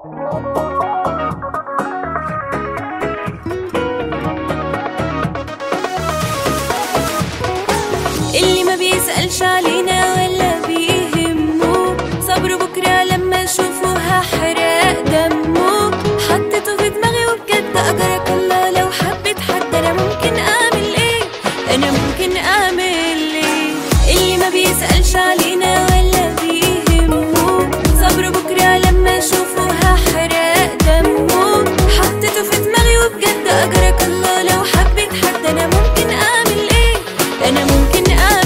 اللي ما بيسألش علينا ولا بيهمه، صبر بكرة لما اشوفه هحرق دمه. حطيته في دماغي وبجد أجرك الله لو حبيت حد أنا ممكن أعمل إيه، أنا ممكن أعمل إيه. اللي ما بيسألش علينا ولا بيهمه، صبر بكرة لما اشوفه هحرق دمه. حطيته في دماغي وبجد أجرك الله لو حبيت حد أنا ممكن أعمل إيه، أنا ممكن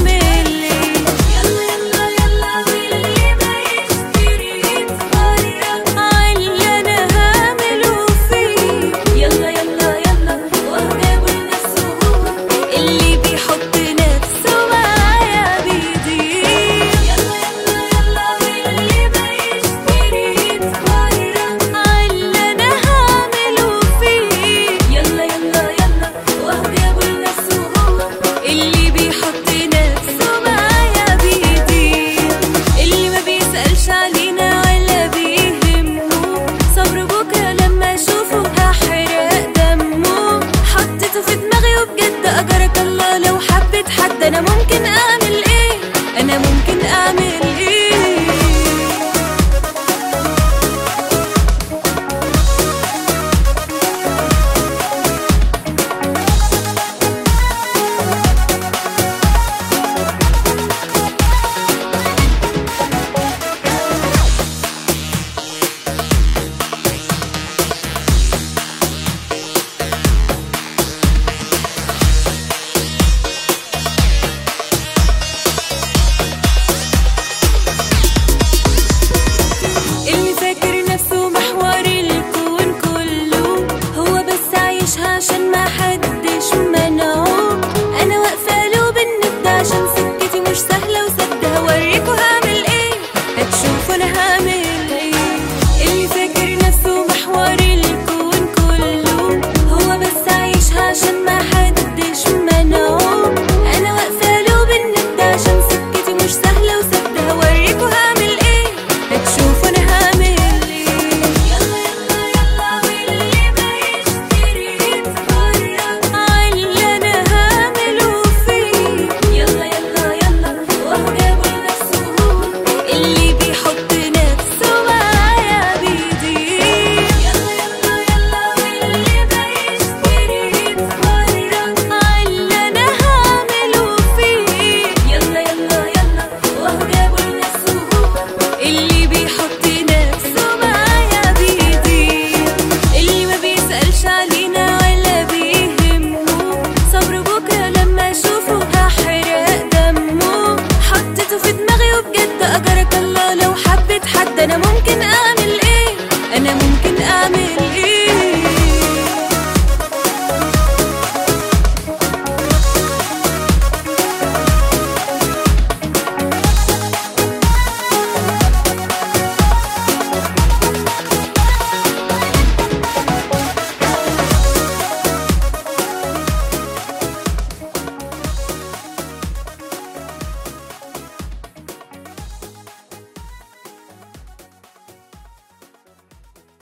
أنا ممكن أعمل إيه، أنا ممكن أعمل إيه. عشان ما حدش منعه، انا واقفه له بالند عشان سكتي مش سهله وسد. هوريكوا هعمل ايه، هتشوفوا انا هعمل